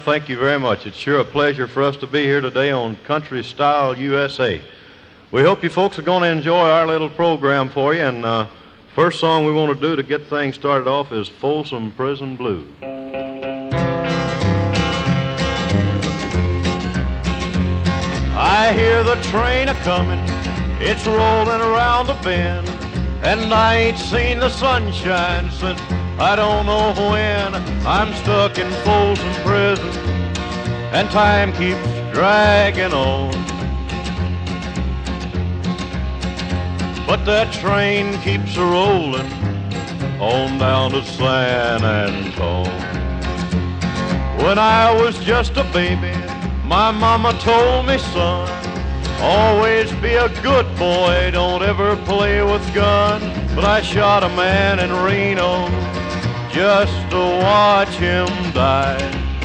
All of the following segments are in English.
Thank you very much. It's sure a pleasure for us to be here today on Country Style USA. We hope you folks are going to enjoy our little program for you. And first song we want to do to get things started off is Folsom Prison Blues. I hear the train a-comin', it's rolling around the bend, and I ain't seen the sunshine since I don't know when. I'm stuck in Folsom Prison, and time keeps dragging on. But that train keeps a-rollin' on down to San Antone. When I was just a baby, my mama told me, son, always be a good boy, don't ever play with guns. But I shot a man in Reno just to watch him die.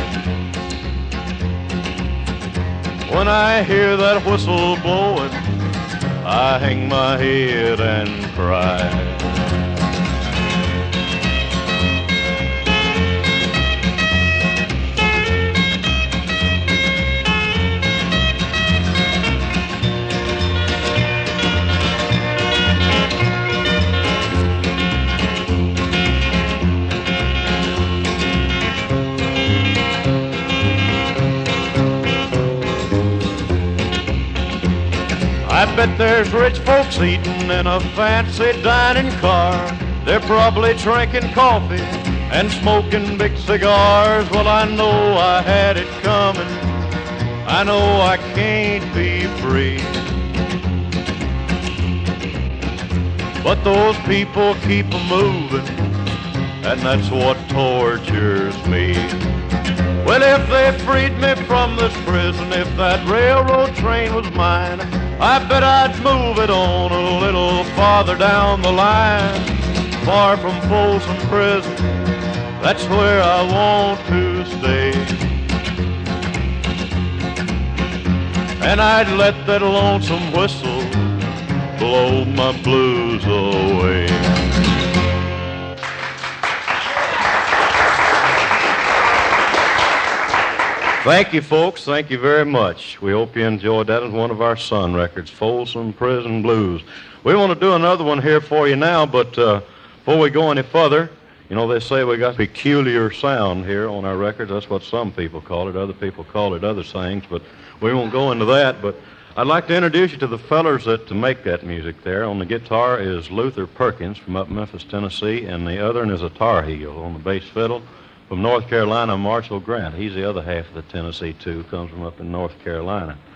When I hear that whistle blowing, I hang my head and cry. I bet there's rich folks eating in a fancy dining car. They're probably drinking coffee and smoking big cigars. Well, I know I had it coming. I know I can't be free. But those people keep moving, and that's what tortures me. Well, if they freed me from this prison, if that railroad train was mine, I bet I'd move it on a little farther down the line. Far from Folsom Prison, that's where I want to stay. And I'd let that lonesome whistle blow my blues away. Thank you, folks. Thank you very much. We hope you enjoyed that as one of our Sun records, Folsom Prison Blues. We want to do another one here for you now, but before we go any further, you know, they say we got a peculiar sound here on our records. That's what some people call it. Other people call it other things, but we won't go into that. But I'd like to introduce you to the fellers that make that music there. On the guitar is Luther Perkins from up Memphis, Tennessee, and the other one is a Tar Heel. On the bass fiddle, from North Carolina, Marshall Grant. He's the other half of the Tennessee, too, comes from up in North Carolina.